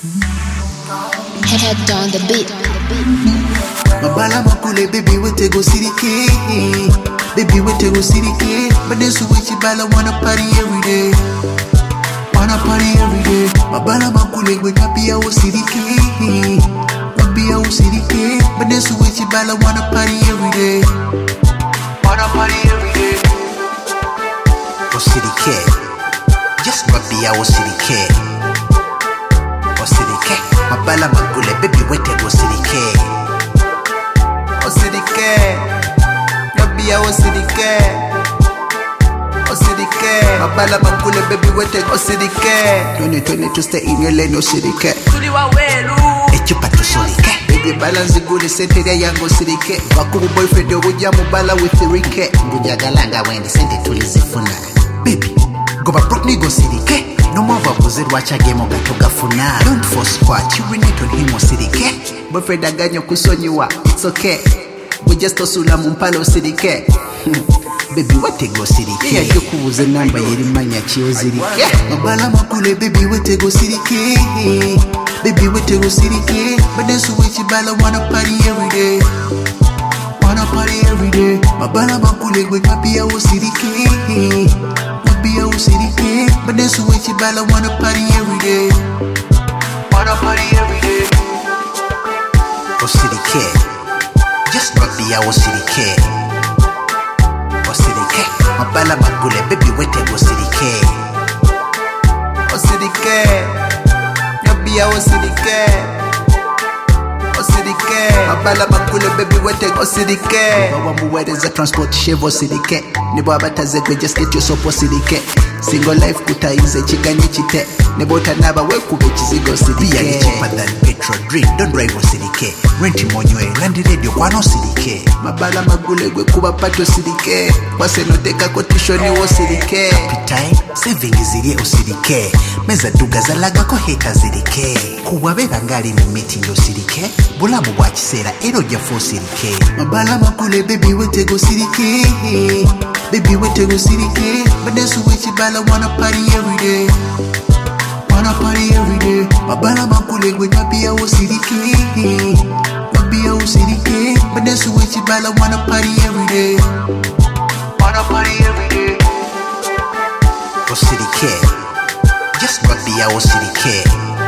Head on the beat. Mabala makule baby wete go sirike. Baby wete go sirike. But then so which bala wanna party every day. Wanna party every day. Mabala makule we happy I was sirike. Happy I was sirike. But then so which bala wanna party every day. Wanna party every day. Was sirike. Just happy I was sirike. Osirike, mabala magule, baby wete osirike. Osirike, nabia osirike. Osirike, mabala magule, baby wete osirike. 2022 stay in your lane osirike. Tuliwa welu Echupa tusolike. Baby balance gule senteria yango osirike. Bakuru boyfriend obuja mubala with sirike. Nguja galanga wende sente tulizifuna. Baby, go back ni go sirike. No more vabuzi rwacha game gatogafuna. Don't force what you renate on him osirike. Boyfriend aganyo kusonyiwa, it's okay. We just osula mumpala osirike. Baby wete go sirike. Yeah, yokubuze namba yeri manya chi osirike. Mabala makule baby wete go sirike. Baby wete go sirike. But then so which bala wanna party every day. Wanna party every day. Mabala makule we happy I was sirike. Be a city, but then so which bala wanna party every day. Wanna party every day. Oh city kid, just not be our city kid. Oh city kid, my bala magule baby wait go city kid. Oh city kid, not be our city kid. Oh city kid, my bala magule baby wait go city kid. Baba muwede za transport shevo city kid. Nebo abataze kwe just get your sopo sirike. Single life kutaize chiganye chite. Nebo tanaba we kube chizigo sirike. Bia ni cheaper than petrol, drink, don't drive o sirike. Renti monywe, landi radio kwa no sirike. Mabala magule kwe kuba pato sirike. Wase noteka kotishoni o sirike. Appetite, saving izirie o sirike. Meza duga zalaga ko heta sirike. Kuwabega ngali ni meeting o sirike. Bulamu wachisera ero jafo sirike. Mabala magule baby wete go sirike. Baby wete go sirike. But then so which bala wanna party every day. Wanna party every day. Mabala makule we happy I was sirike. Happy I was sirike. But then so which bala wanna party every day. Wanna party every day. Oh sirike. Just happy I was sirike.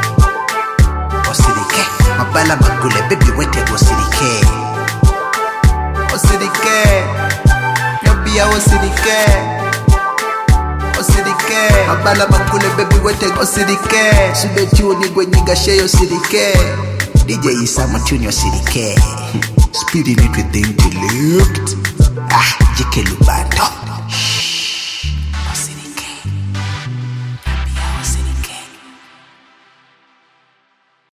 Oh sirike. Mabala makule baby wete go sirike. Oh sirike. I was sirike. Osirike. Mabala makule baby wete osirike. Sube tuni gwe nyiga sheyo sirike. DJ Isa matuni osirike. Speeding it with them to lift.